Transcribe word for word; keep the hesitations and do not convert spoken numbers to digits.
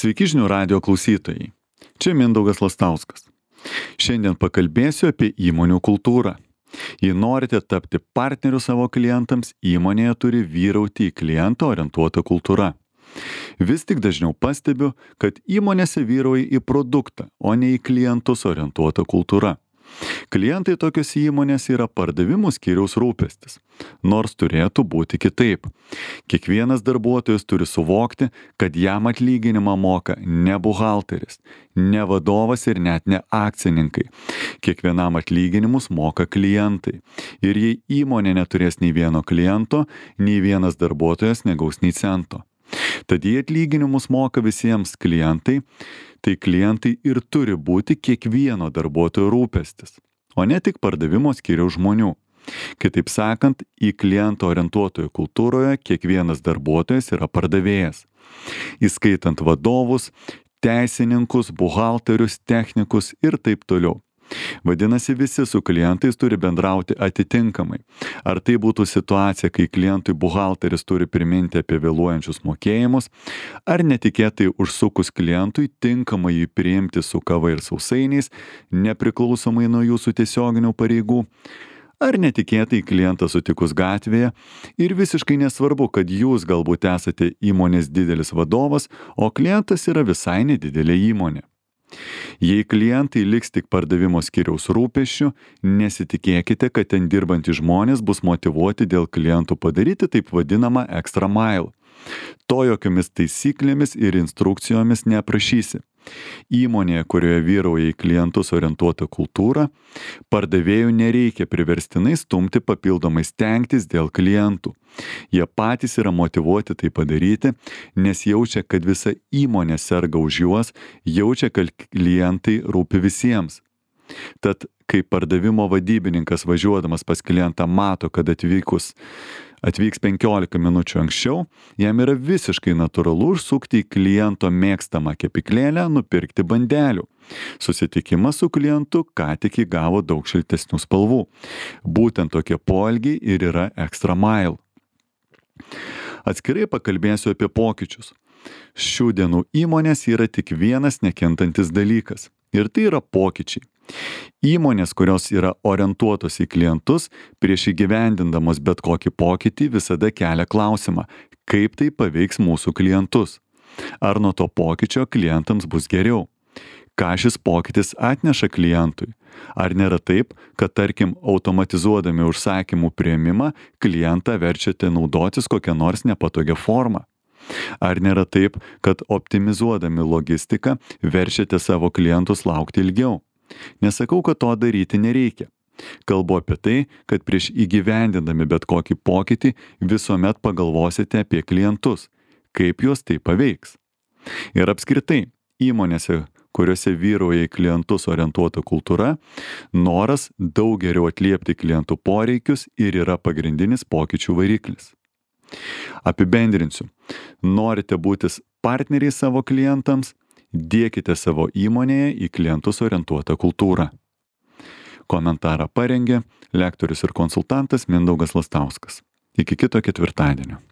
Sveiki žinių radijo klausytojai. Čia Mindaugas Lastauskas. Šiandien pakalbėsiu apie įmonių kultūrą. Jei norite tapti partneriu savo klientams, įmonėje turi vyrauti į klientą orientuota kultūra. Vis tik dažniau pastebiu, kad įmonėse vyrauja į produktą, o ne į klientus orientuota kultūra. Klientai tokios įmonės yra pardavimų skyriaus rūpestis, nors turėtų būti kitaip. Kiekvienas darbuotojas turi suvokti, kad jam atlyginimą moka ne buhalteris, ne vadovas ir net ne akcininkai. Kiekvienam atlyginimus moka klientai. Ir jei įmonė neturės nei vieno kliento, nei vienas darbuotojas negaus nei cento. Tad jei atlyginimus moka visiems klientai, tai klientai ir turi būti kiekvieno darbuotojo rūpestis, o ne tik pardavimo skyriaus žmonių. Kitaip sakant, į kliento orientuotojo kultūroje kiekvienas darbuotojas yra pardavėjas, įskaitant vadovus, teisininkus, buhalterius, technikus ir taip toliau. Vadinasi, visi su klientais turi bendrauti atitinkamai. Ar tai būtų situacija, kai klientui buhalteris turi priminti apie vėluojančius mokėjimus, ar netikėtai užsukus klientui tinkamai jį priimti su kava ir sausainiais, nepriklausomai nuo jūsų tiesioginių pareigų, ar netikėtai klientą sutikus gatvėje ir visiškai nesvarbu, kad jūs galbūt esate įmonės didelis vadovas, o klientas yra visai nedidelė įmonė. Jei klientai liks tik pardavimo skyriaus rūpesčių, nesitikėkite, kad ten dirbantys žmonės bus motyvuoti dėl klientų padaryti taip vadinamą extra mile. To jokiomis taisyklėmis ir instrukcijomis neaprašysi. Įmonėje, kurioje vyrauja į klientus orientuota kultūra, pardavėjų nereikia priverstinai stumti papildomai stengtis dėl klientų. Jie patys yra motyvuoti tai padaryti, nes jaučia, kad visa įmonė serga už juos, jaučia, kad klientai rūpi visiems. Tad, kai pardavimo vadybininkas važiuodamas pas klientą mato, kad atvykus atvyks penkiolika minučių anksčiau, jam yra visiškai natūralu užsukti į kliento mėgstamą kepyklėlę, nupirkti bandelių. Susitikimas su klientu ką tik įgavo daug šiltesnių spalvų. Būtent tokie poelgiai ir yra extra mile. Atskirai pakalbėsiu apie pokyčius. Šių dienų įmonės yra tik vienas nekintantis dalykas. Ir tai yra pokyčiai. Įmonės, kurios yra orientuotos į klientus, prieš įgyvendindamos bet kokį pokytį visada kelia klausimą, kaip tai paveiks mūsų klientus. Ar nuo to pokyčio klientams bus geriau? Ką šis pokytis atneša klientui? Ar nėra taip, kad tarkim automatizuodami užsakymų priėmimą klientą verčiate naudotis kokią nors nepatogią formą? Ar nėra taip, kad optimizuodami logistiką verčiate savo klientus laukti ilgiau? Nesakau, kad to daryti nereikia. Kalbu apie tai, kad prieš įgyvendindami bet kokį pokytį visuomet pagalvosite apie klientus, kaip juos tai paveiks. Ir apskritai, įmonėse, kuriuose vyrauja į klientus orientuota kultūra, noras daug geriau atliepti klientų poreikius ir yra pagrindinis pokyčių variklis. Apibendrinsiu. Norite būti partneriai savo klientams? Dėkite savo įmonėje į klientus orientuotą kultūrą. Komentarą parengė lektorius ir konsultantas Mindaugas Lastauskas. Iki kito ketvirtadienio.